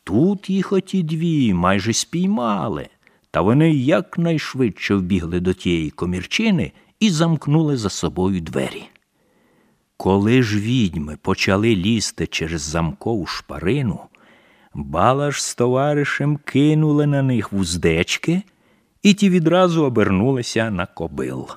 Тут їх оті дві майже спіймали, та вони якнайшвидше вбігли до тієї комірчини і замкнули за собою двері. Коли ж відьми почали лізти через замкову шпарину, Балаш з товаришем кинули на них вуздечки, і ті відразу обернулися на кобил.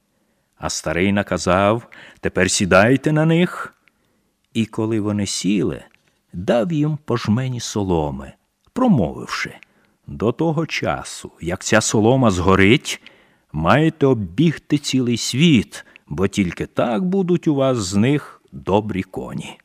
А старий наказав: «Тепер сідайте на них». І коли вони сіли, дав їм по жмені соломи, промовивши: «До того часу, як ця солома згорить, маєте оббігти цілий світ, бо тільки так будуть у вас з них добрі коні».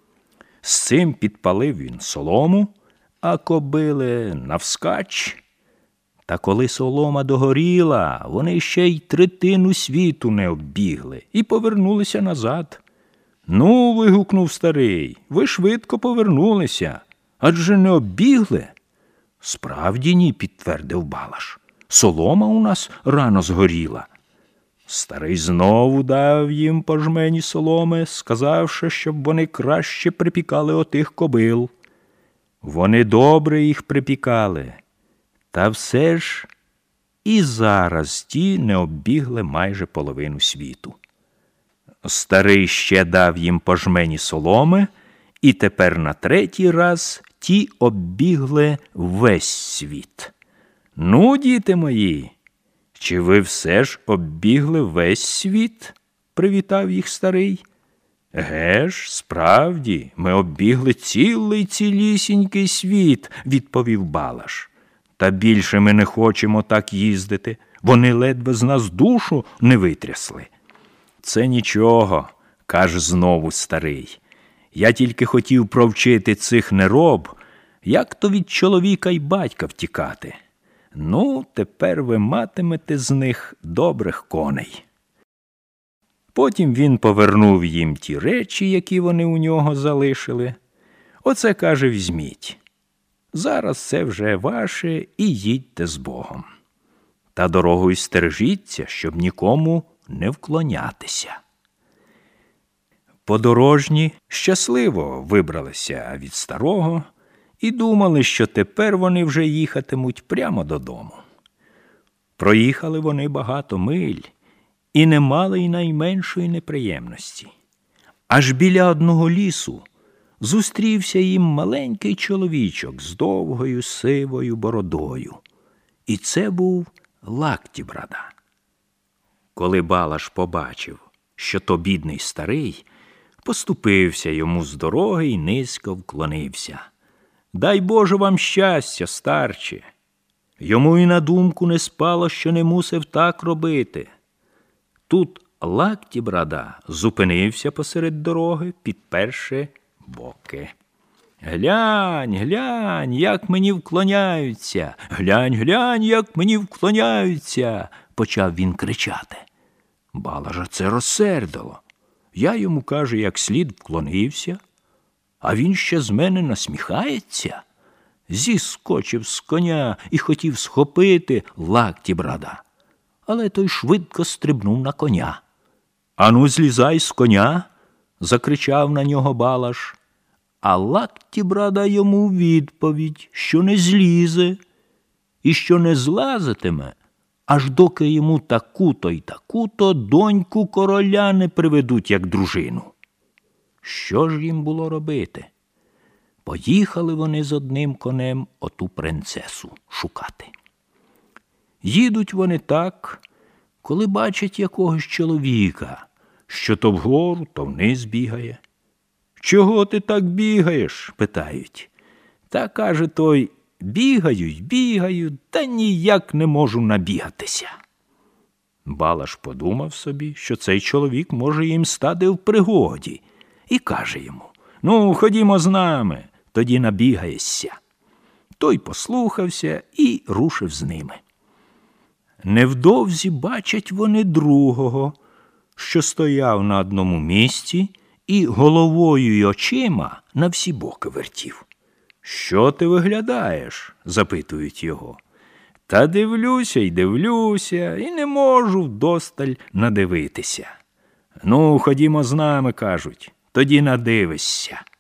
З цим підпалив він солому, а кобили навскач. Та коли солома догоріла, вони ще й третину світу не оббігли і повернулися назад. «Ну, – вигукнув старий, – ви швидко повернулися, адже не оббігли». «Справді ні, – підтвердив Балаш, – солома у нас рано згоріла». Старий знову дав їм по жмені соломи, сказавши, щоб вони краще припікали отих кобил. Вони добре їх припікали, та все ж і зараз ті не оббігли майже половину світу. Старий ще дав їм по жмені соломи, і тепер на третій раз ті оббігли весь світ. «Ну, діти мої, чи ви все ж оббігли весь світ?» – привітав їх старий. «Еге ж, справді, ми оббігли цілий цілісінький світ», – відповів Балаш. «Та більше ми не хочемо так їздити, вони ледве з нас душу не витрясли». «Це нічого», – каже знову старий. «Я тільки хотів провчити цих нероб, як то від чоловіка й батька втікати. Ну, тепер ви матимете з них добрих коней». Потім він повернув їм ті речі, які вони у нього залишили. «Оце, – каже, – візьміть. Зараз це вже ваше і їдьте з Богом. Та дорогою стережіться, щоб нікому не вклонятися». Подорожні щасливо вибралися від старого і думали, що тепер вони вже їхатимуть прямо додому. Проїхали вони багато миль і не мали й найменшої неприємності. Аж біля одного лісу зустрівся їм маленький чоловічок з довгою сивою бородою. І це був Лактібрада. Коли Балаш побачив, що то бідний старий, поступився йому з дороги й низько вклонився. «Дай Боже вам щастя, старче!» Йому і на думку не спало, що не мусив так робити. Тут Лактібрада зупинився посеред дороги, підперши боки. «Глянь, глянь, як мені вклоняються! Глянь, глянь, як мені вклоняються!» – почав він кричати. Балажа це розсердило. Я йому, каже, як слід вклонився, а він ще з мене насміхається. Зіскочив з коня і хотів схопити Лактібрада, але той швидко стрибнув на коня. «Ану, злізай з коня!» – закричав на нього Балаш. А Лактібрада йому відповідь, що не злізе і що не злазитиме, аж доки йому таку-то й таку-то доньку короля не приведуть як дружину. Що ж їм було робити? Поїхали вони з одним конем оту принцесу шукати. Їдуть вони так, коли бачать якогось чоловіка, що то вгору, то вниз бігає. «Чого ти так бігаєш?» – питають. Та, каже той, бігаю, та ніяк не можу набігатися. Балаш подумав собі, що цей чоловік може їм стати в пригоді, і каже йому: «Ну, ходімо з нами, тоді набігаєшся». Той послухався і рушив з ними. Невдовзі бачать вони другого, що стояв на одному місці і головою й очима на всі боки вертів. «Що ти виглядаєш?» – запитують його. «Та дивлюся й дивлюся, і не можу вдосталь надивитися». «Ну, ходімо з нами», – кажуть, – «тоді надивишся».